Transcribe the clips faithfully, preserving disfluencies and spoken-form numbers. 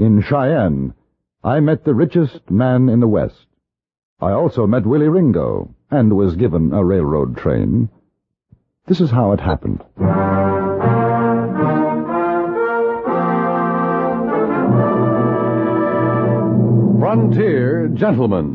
In Cheyenne, I met the richest man in the West. I also met Willie Ringo and was given a railroad train. This is how it happened. Frontier Gentlemen.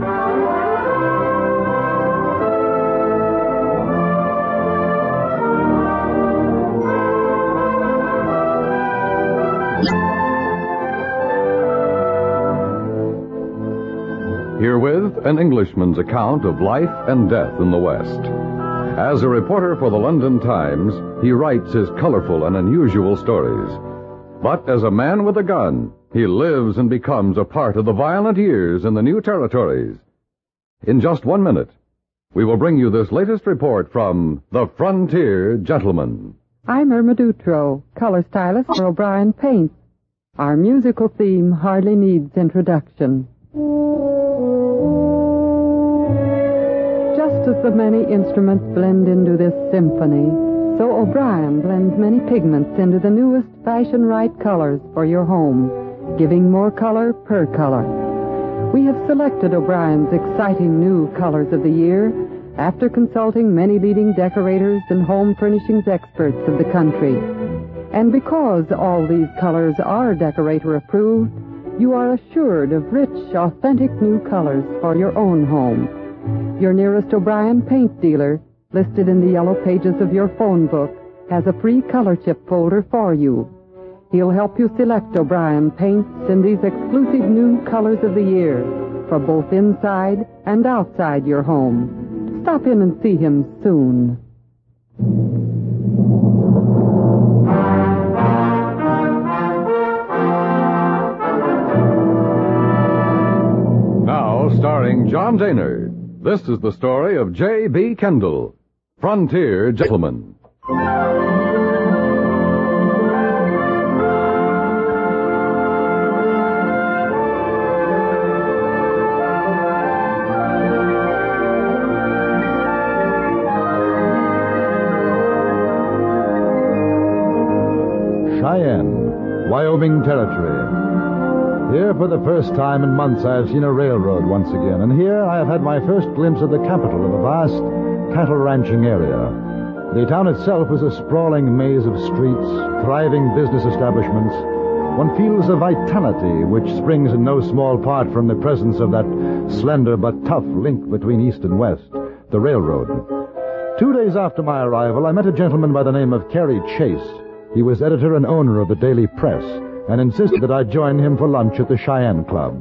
Herewith, an Englishman's account of life and death in the West. As a reporter for the London Times, he writes his colorful and unusual stories. But as a man with a gun, he lives and becomes a part of the violent years in the new territories. In just one minute, we will bring you this latest report from the Frontier Gentlemen. I'm Irma Dutro, color stylist for O'Brien Paints. Our musical theme hardly needs introduction. Just as the many instruments blend into this symphony, so O'Brien blends many pigments into the newest fashion-right colors for your home, giving more color per color. We have selected O'Brien's exciting new colors of the year after consulting many leading decorators and home furnishings experts of the country. And because all these colors are decorator approved, you are assured of rich, authentic new colors for your own home. Your nearest O'Brien paint dealer, listed in the yellow pages of your phone book, has a free color chip folder for you. He'll help you select O'Brien paints in these exclusive new colors of the year for both inside and outside your home. Stop in and see him soon. Now, starring John Daynard, this is the story of J B. Kendall, Frontier Gentlemen. Cheyenne, Wyoming Territory. Here for the first time in months I have seen a railroad once again, and here I have had my first glimpse of the capital of a vast cattle ranching area. The town itself is a sprawling maze of streets, thriving business establishments. One feels a vitality which springs in no small part from the presence of that slender but tough link between east and west, the railroad. Two days after my arrival, I met a gentleman by the name of Carey Chase. He was editor and owner of the Daily Press, and insisted that I join him for lunch at the Cheyenne Club.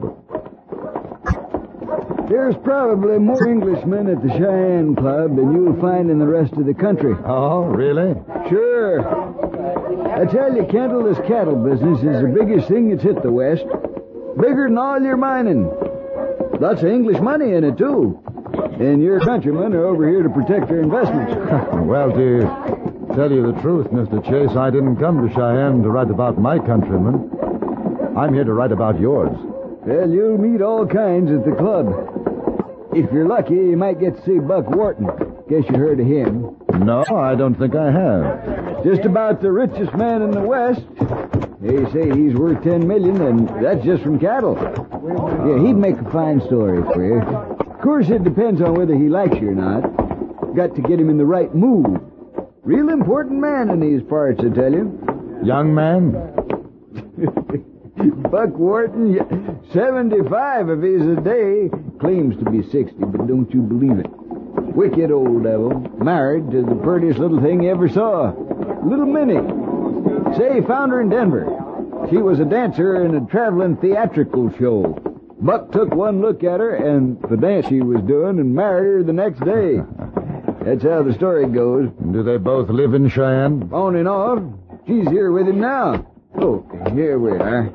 There's probably more Englishmen at the Cheyenne Club than you'll find in the rest of the country. Oh, really? Sure. I tell you, Kendall, this cattle business is the biggest thing that's hit the West. Bigger than all your mining. Lots of English money in it, too. And your countrymen are over here to protect their investments. Well, to tell you the truth, Mister Chase, I didn't come to Cheyenne to write about my countrymen. I'm here to write about yours. Well, you'll meet all kinds at the club. If you're lucky, you might get to see Buck Wharton. Guess you heard of him. No, I don't think I have. Just about the richest man in the West. They say he's worth ten million, and that's just from cattle. Yeah, he'd make a fine story for you. Of course, it depends on whether he likes you or not. Got to get him in the right mood. Real important man in these parts, I tell you. Young man? Buck Wharton, seventy-five if he's a day. Claims to be sixty, but don't you believe it. Wicked old devil. Married to the prettiest little thing you ever saw. Little Minnie. Say, found her in Denver. She was a dancer in a traveling theatrical show. Buck took one look at her and the dance she was doing and married her the next day. That's how the story goes. Do they both live in Cheyenne? On and off. She's here with him now. Oh, here we are.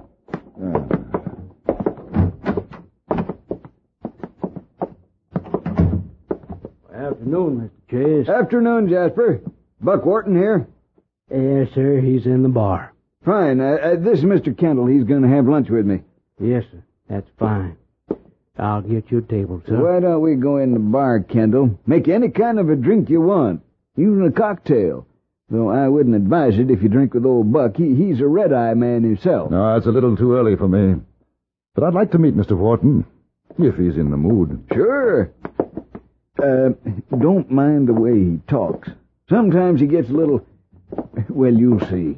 Afternoon, Mister Chase. Afternoon, Jasper. Buck Wharton here? Yes, sir. He's in the bar. Fine. Uh, uh, this is Mister Kendall. He's going to have lunch with me. Yes, sir. That's fine. I'll get you a table, sir. Why don't we go in the bar, Kendall? Make any kind of a drink you want. Even a cocktail. Though I wouldn't advise it if you drink with old Buck. He, he's a red-eye man himself. No, it's a little too early for me. But I'd like to meet Mister Wharton, if he's in the mood. Sure. Uh, don't mind the way he talks. Sometimes he gets a little... Well, you'll see.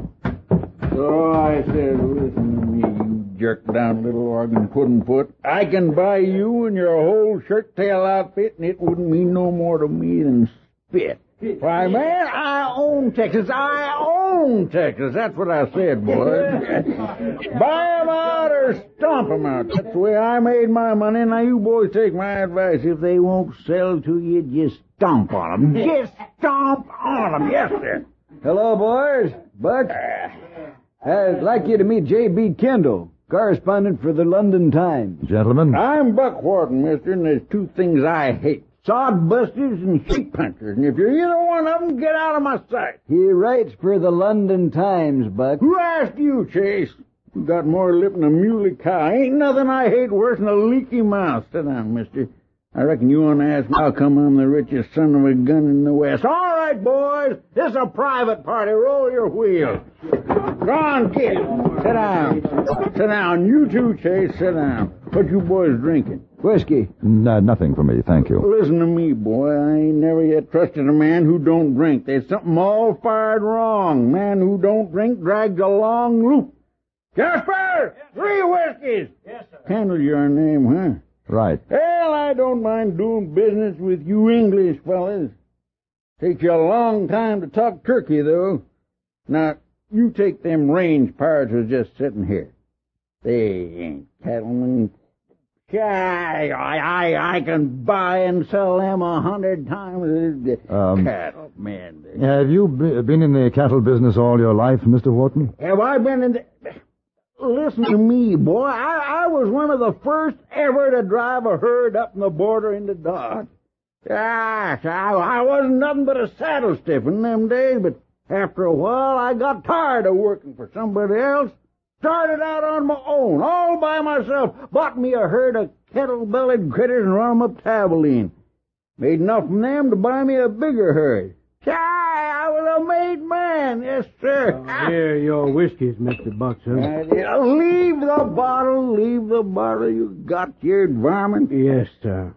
So I said, listen to me, you jerk-down little organ pudding foot. I can buy you and your whole shirt-tail outfit, and it wouldn't mean no more to me than spit. Why, man, I own Texas. I own Texas. That's what I said, boy. Buy 'em out or stomp 'em out. That's the way I made my money. Now, you boys take my advice. If they won't sell to you, just stomp on 'em. Just stomp on 'em. Yes, sir. Hello, boys. Buck. I'd like you to meet J B. Kendall, correspondent for the London Times. Gentlemen? I'm Buck Wharton, mister, and there's two things I hate. Sodbusters and sheep punchers. And if you're either one of them, get out of my sight. He writes for the London Times, Buck. Who asked you, Chase? You got more lip than a muley cow. Ain't nothing I hate worse than a leaky mouth. Sit down, mister. I reckon you want to ask me how come I'm the richest son of a gun in the West. All right, boys. This is a private party. Roll your wheels. Go on, kid. Sit down. Sit down. You too, Chase. Sit down. What you boys drinking? Whiskey. No, nothing for me, thank you. Listen to me, boy. I ain't never yet trusted a man who don't drink. There's something all fired wrong. Man who don't drink drags a long loop. Jasper! Yes, three whiskeys! Yes, sir. Kendall, your name, huh? Right. Well, I don't mind doing business with you English fellas. Takes you a long time to talk turkey, though. Now, you take them range pirates who's just sitting here. They ain't cattlemen. I, I, I can buy and sell them a hundred times. Um, Cattle, man. Have you be- been in the cattle business all your life, Mister Wharton? Have I been in the... Listen to me, boy. I, I was one of the first ever to drive a herd up in the border into Dodge. Gosh, I, I wasn't nothing but a saddle stiff in them days, but after a while I got tired of working for somebody else. Started out on my own, all by myself. Bought me a herd of kettle-bellied critters and run 'em up to Abilene. Made enough from them to buy me a bigger herd. Gee, I was a made man, yes, sir. Oh, here are your whiskeys, Mister Buxton. Uh, leave the bottle, leave the bottle. You got your varmint. Yes, sir.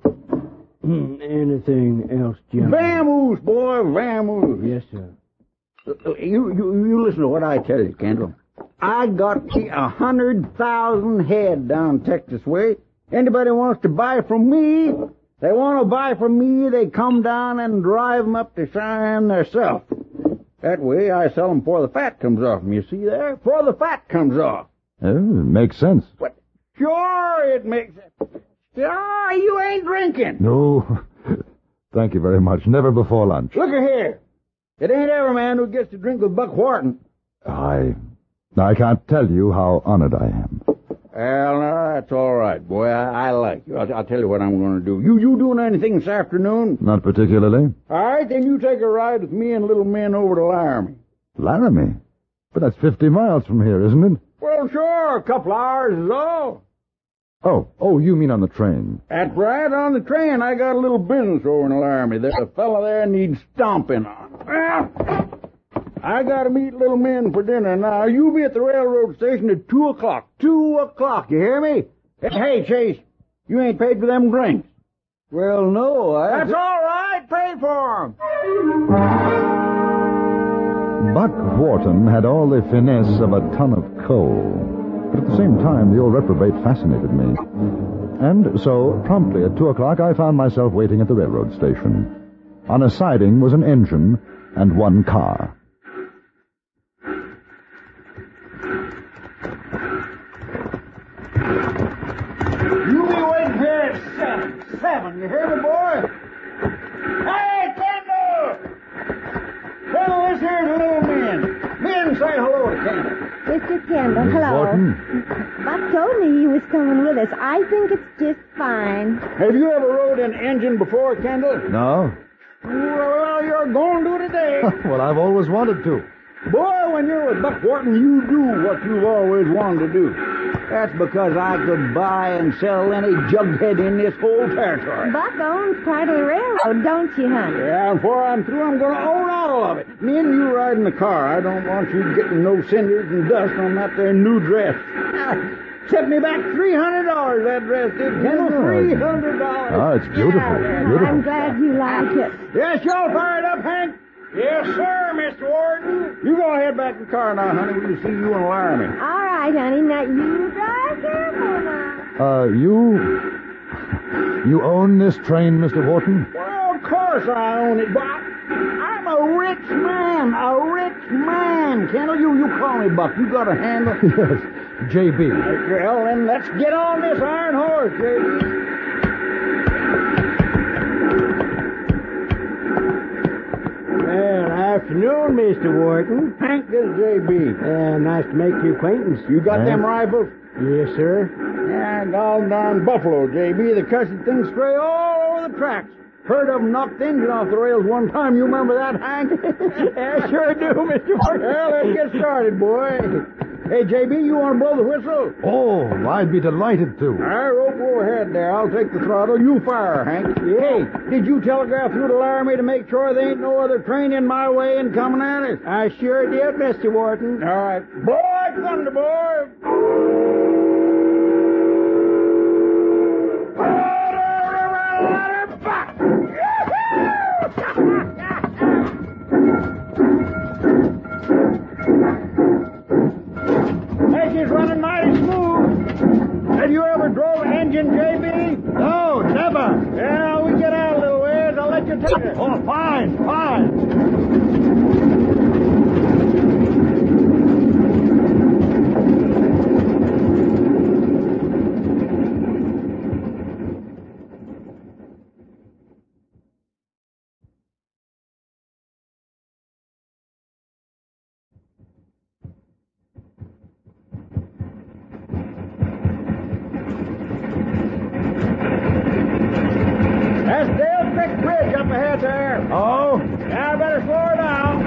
Anything else, gentlemen? Vamoose, boy, vamoose. Yes, sir. Uh, You, you, you listen to what I tell you, Kendall. I got a hundred thousand head down Texas way. Anybody wants to buy from me, they want to buy from me, they come down and drive 'em up to Cheyenne theirself. That way I sell 'em before the fat comes off 'em, you see there? Before the fat comes off. Uh, it makes sense. What? Sure it makes it. Sure, you ain't drinking. No, thank you very much. Never before lunch. Look here. It ain't every man who gets to drink with Buck Wharton. I... I can't tell you how honored I am. Well, no, that's all right, boy. I, I like you. I'll, I'll tell you what I'm going to do. You you doing anything this afternoon? Not particularly. All right, then you take a ride with me and little men over to Laramie. Laramie? But that's fifty miles from here, isn't it? Well, sure. A couple hours is all. Oh, oh, you mean on the train? That's right, on the train. I got a little business over in Laramie. There's a fella there needs stomping on. Well, I got to meet little men for dinner. Now, you be at the railroad station at two o'clock. Two o'clock, you hear me? Hey, Chase, you ain't paid for them drinks. Well, no, I... That's all right. Pay for 'em. Buck Wharton had all the finesse of a ton of coal. But at the same time, the old reprobate fascinated me. And so, promptly at two o'clock, I found myself waiting at the railroad station. On a siding was an engine and one car. You be waiting here at seven. Seven, you hear me, boy? Hey, Kendall! Kendall, this here's the little men. Men, say hello to Kendall. Mister Kendall, Miss hello. Wharton? Buck told me you was coming with us. I think it's just fine. Have you ever rode an engine before, Kendall? No? Well, you're going to today. Well, I've always wanted to. Boy, when you're with Buck Wharton, you do what you've always wanted to do. That's because I could buy and sell any jughead in this whole territory. Buck owns part of the railroad, don't you, honey? Yeah, and before I'm through, I'm going to own all of it. Me and you ride in the car. I don't want you getting no cinders and dust on that there new dress. Set me back three hundred dollars, that dress did. three hundred dollars. Oh, it's beautiful. Yeah, Beautiful. I'm glad you like it. Yes, y'all fired up, Hank? Yes, sir, Mister Warden. You go ahead back to the car now, honey. We'll see you and Laramie. All right, honey. Now, you drive careful now. Uh, you... You own this train, Mister Wharton? Well, of course I own it, but I'm a rich man. A rich man. Kendall, you, you call me Buck. You got a handle? Yes. J B. Well, then let's get on this iron horse, J B. Well, afternoon, Mister Wharton. Hank, this is J B. Uh, nice to make your acquaintance. You got them rifles? Yes, sir. Yeah, doggone buffalo, J B. They cut the thing stray all over the tracks. Heard of them knock the engine off the rails one time. You remember that, Hank? I sure do, Mister Wharton. Well, let's get started, boy. Hey, J B, you want to blow the whistle? Oh, I'd be delighted to. All right, rope overhead there. I'll take the throttle. You fire, Hank. Hey, did you telegraph through to Laramie to make sure there ain't no other train in my way and coming at us? I sure did, Mister Wharton. All right. Boy, thunder, boy. Hey, she's running mighty smooth. Have you ever drove an engine, J B? No, never. Yeah, we get out a little ways. I'll let you take it. Oh, fine, fine. That's Dale Creek Bridge up ahead there. Oh? Now I better slow her down.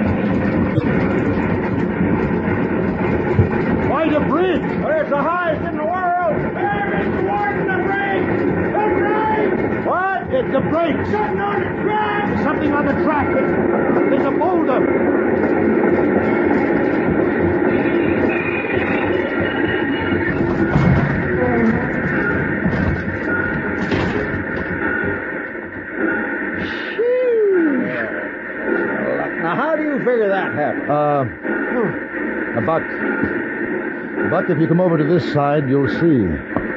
Why the bridge? Well, it's the highest in the world. Hey, Mister Warden, the brakes! The brakes! What? It's the brakes. Something on the track! There's something on the track. There's a boulder. Now, how do you figure that happened? Uh, about... But if you come over to this side, you'll see.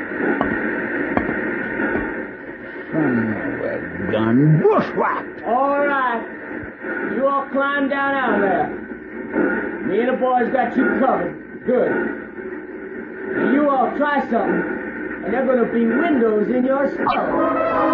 Son of a gun. Bushwhacked! All right. You all climb down out of there. Me and the boys got you covered. Good. Now you all try something, and there are going to be windows in your skull.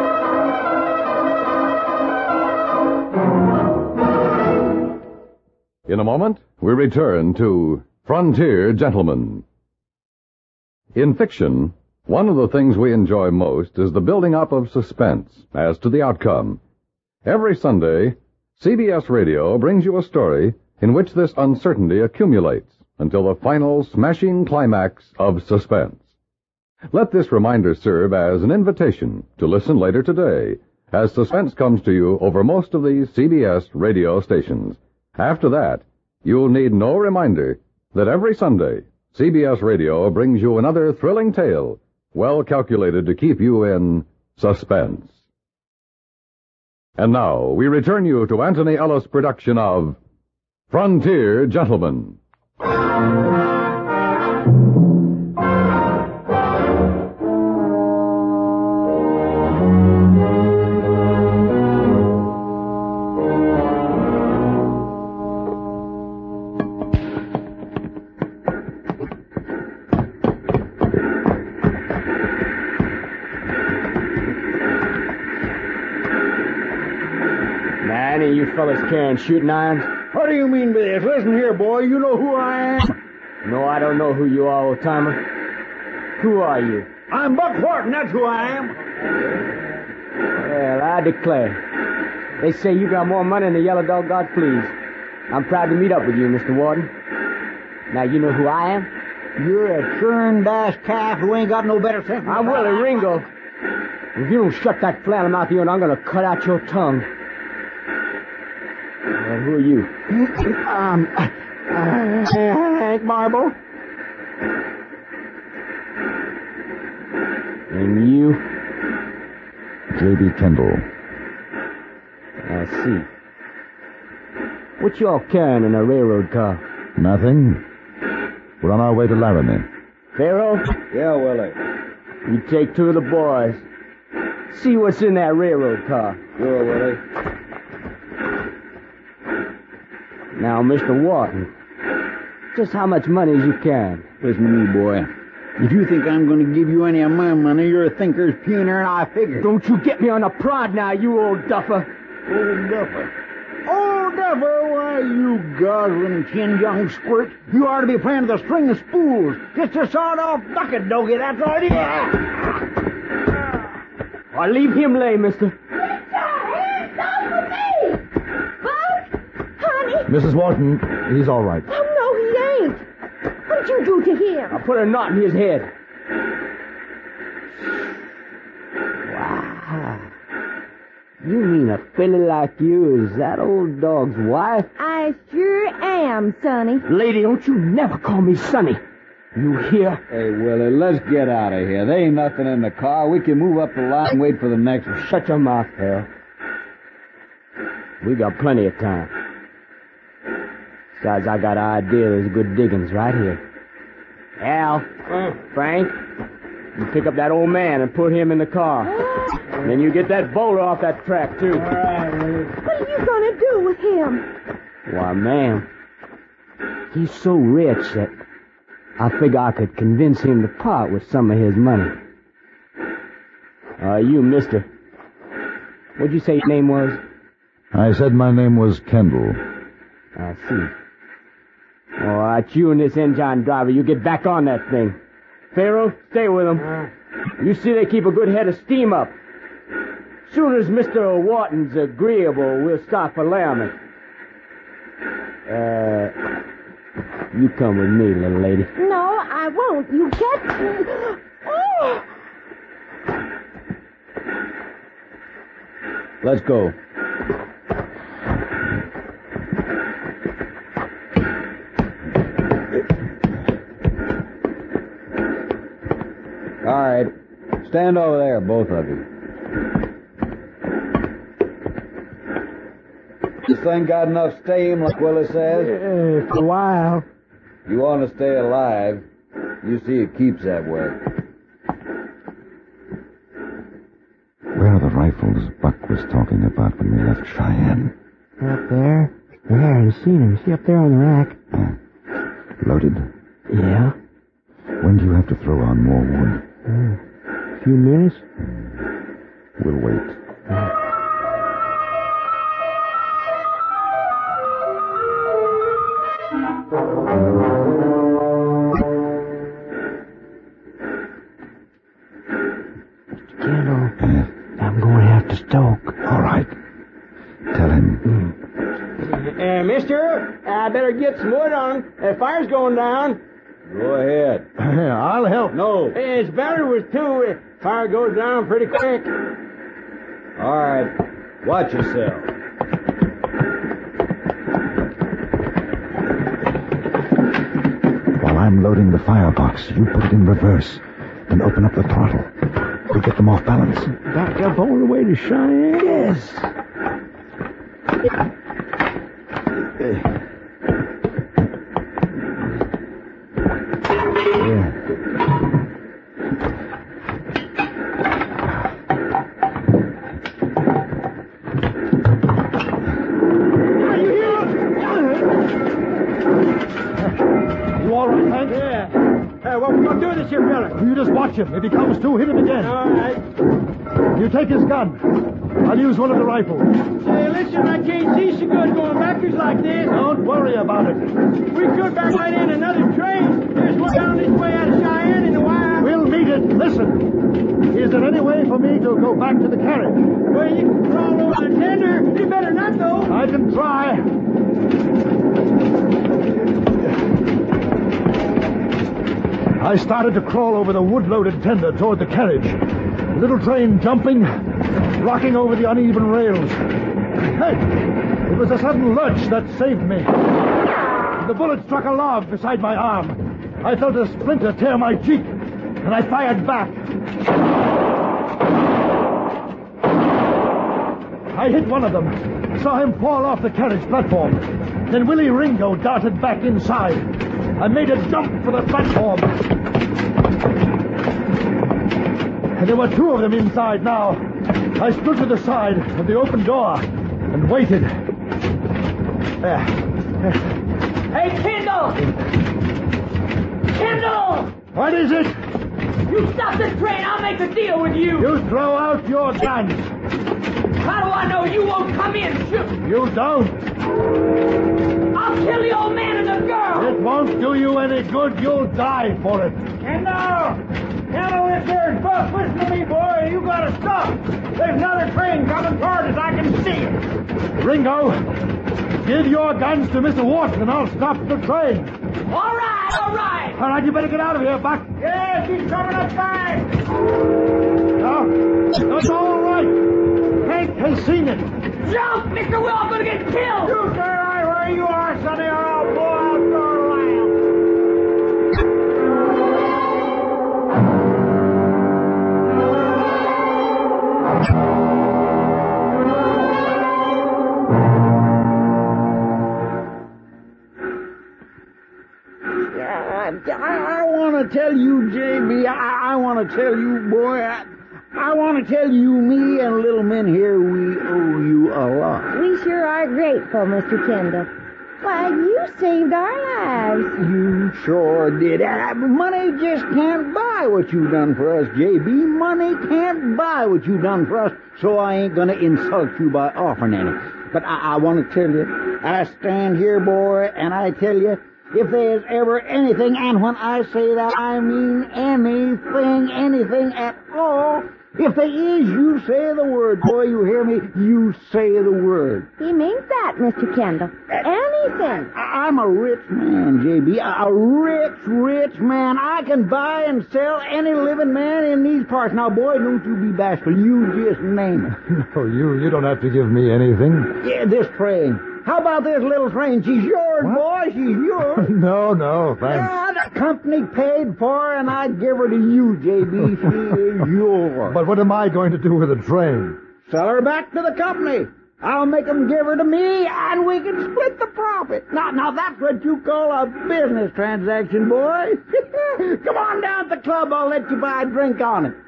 In a moment, we return to Frontier Gentlemen. In fiction, one of the things we enjoy most is the building up of suspense as to the outcome. Every Sunday, C B S Radio brings you a story in which this uncertainty accumulates until the final smashing climax of suspense. Let this reminder serve as an invitation to listen later today as suspense comes to you over most of these C B S radio stations. After that, you'll need no reminder that every Sunday, C B S Radio brings you another thrilling tale, well calculated to keep you in suspense. And now, we return you to Anthony Ellis' production of Frontier Gentlemen. Any of you fellas carrying shooting irons? What do you mean by this? Listen here, boy. You know who I am? No, I don't know who you are, old-timer. Who are you? I'm Buck Wharton. That's who I am. Well, I declare. They say you got more money than the yellow dog God please. I'm proud to meet up with you, Mister Warden. Now, you know who I am? You're a churn-dash calf who ain't got no better sense. I'm Willie Ringo. If you don't shut that flannel mouth of yours, I'm gonna cut out your tongue. Well, who are you? Um, uh, Hank Marble. And you? J B Kendall. I see. What y'all carrying in a railroad car? Nothing. We're on our way to Laramie. Pharaoh? Yeah, Willie. You take two of the boys. See what's in that railroad car. Sure, Willie. Now, Mister Wharton, just how much money is you carrying? Listen to me, boy. If you think I'm going to give you any of my money, you're a thinker's pioneer, and I figure. Don't you get me on a prod now, you old duffer. Old duffer. Old duffer, why, you guzzling chin young squirt. You ought to be playing with a string of spools. Just a sawed-off bucket, doggy, that's all it is. I'll leave him lay, mister. Hands off of me! Buck! Honey! Missus Wharton, he's all right. Oh, no, he ain't. What did you do to him? I'll put a knot in his head. Wow. You mean a filly like you is that old dog's wife? I sure am, Sonny. Lady, don't you never call me Sonny. You hear? Hey, Willie, let's get out of here. There ain't nothing in the car. We can move up the line and wait for the next one. Shut your mouth, Harold. We got plenty of time. Besides, I got an idea there's good diggings right here. Al, Frank, you pick up that old man and put him in the car. And then you get that bowler off that track, too. All right, Willie. What are you going to do with him? Why, ma'am, he's so rich that I figure I could convince him to part with some of his money. Uh, you, mister. What'd you say your name was? I said my name was Kendall. I see. All right, you and this engine driver, you get back on that thing. Pharaoh, stay with them. You see they keep a good head of steam up. Soon as Mister Wharton's agreeable, we'll start for Laramie. Uh, you come with me, little lady. No, I won't. You get... Oh! Let's go. All right. Stand over there, both of you. This thing got enough steam, like Willie says? Uh, for a while. You want to stay alive, you see it keeps that way. Where are the rifles Buck was talking about when we left Cheyenne? Up there. There, I've seen him. See up there on the rack? Uh, loaded? Yeah. When do you have to throw on more wood? Uh, a few minutes. We'll wait. Uh. Kendall, uh, I'm going after Stoke. All right. Tell him. Mm. Uh, mister, I better get some wood on. The fire's going down. Go ahead. I'll help. No. It's better with two. Uh, fire goes down pretty quick. All right. Watch yourself. While I'm loading the firebox, you put it in reverse. Then open up the throttle. We'll get them off balance. Back up all the way to Cheyenne? Yes. You just watch him. If he comes to, hit him again. All right. You take his gun. I'll use one of the rifles. Hey, listen, I can't see so good going backwards like this. Don't worry about it. We could back right in another train. There's one down this way out of Cheyenne in a while. We'll meet it. Listen. Is there any way for me to go back to the carriage? Well, you can crawl over the tender. You better not, though. I can try. I started to crawl over the wood-loaded tender toward the carriage. The little train jumping, rocking over the uneven rails. Hey! It was a sudden lurch that saved me. The bullet struck a log beside my arm. I felt a splinter tear my cheek, and I fired back. I hit one of them, saw him fall off the carriage platform. Then Willie Ringo darted back inside. I made a jump for the platform. And there were two of them inside now. I stood to the side of the open door and waited. There. Hey, Kendall! Kendall! What is it? You stop this train, I'll make a deal with you! You throw out your guns. How do I know you won't come in and shoot? You don't. I'll kill the old man and the girl! It won't do you any good. You'll die for it. Kendall! Kendall, this here's Buck. Listen to me, boy. You gotta stop. There's another train coming toward us. I can see it. Ringo, give your guns to Mister Wharton and I'll stop the train. All right, all right! All right, you better get out of here, Buck. Yes, he's coming up fast. No, that's all right. Hank has seen it. Jump, Mister Will, I'm gonna get killed! You stay right where you are, Sonny, or I'll blow out your lamp. Yeah, I, I want to tell you, J B, I, I want to tell you, boy, I, I want to tell you, me and little men here, we owe you a lot. We sure are grateful, Mister Kendall. Why, you saved our lives. You sure did. Uh, money just can't buy what you done for us, J B. Money can't buy what you done for us, so I ain't gonna insult you by offering any. But I, I want to tell you, I stand here, boy, and I tell you, if there's ever anything, and when I say that, I mean anything, anything at all, if there is, you say the word. Boy, you hear me? You say the word. He means that, Mister Kendall. Anything. I- I'm a rich man, J B. A, a rich, rich man. I can buy and sell any living man in these parts. Now, boy, don't you be bashful. You just name it. No, you, you don't have to give me anything. Yeah, this train. How about this little train? She's yours, What? boy. She's yours. No, no, thanks. Yeah, the company paid for her, and I'd give her to you, J B. She is yours. But what am I going to do with the train? Sell her back to the company. I'll make them give her to me, and we can split the profit. Now, now that's what you call a business transaction, boy. Come on down to the club. I'll let you buy a drink on it.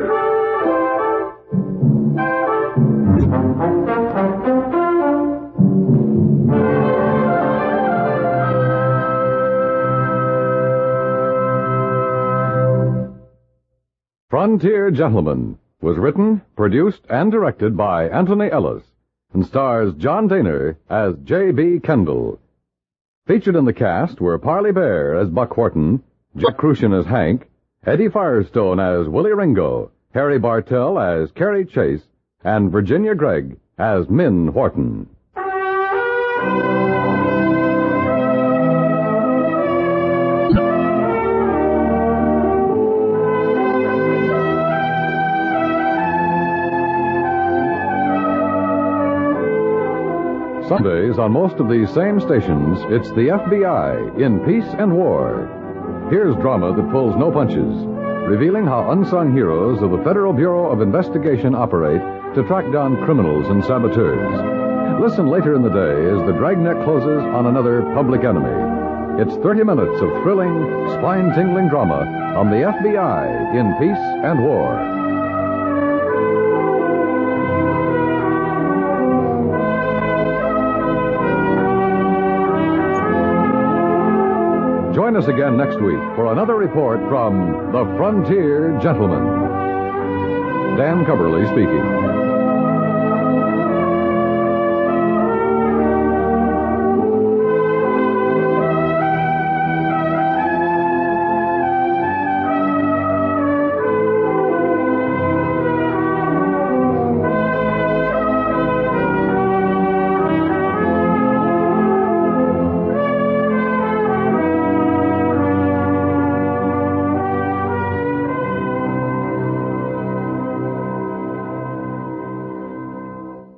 Frontier Gentlemen was written, produced, and directed by Anthony Ellis and stars John Daner as J B. Kendall. Featured in the cast were Parley Bear as Buck Wharton, Jack Crucian as Hank, Eddie Firestone as Willie Ringo, Harry Bartell as Carrie Chase, and Virginia Gregg as Min Wharton. Sundays on most of these same stations, it's the F B I in Peace and War. Here's drama that pulls no punches, revealing how unsung heroes of the Federal Bureau of Investigation operate to track down criminals and saboteurs. Listen later in the day as the dragnet closes on another public enemy. It's thirty minutes of thrilling, spine-tingling drama on the F B I in Peace and War. Join us again next week for another report from the Frontier Gentlemen. Dan Coverly speaking.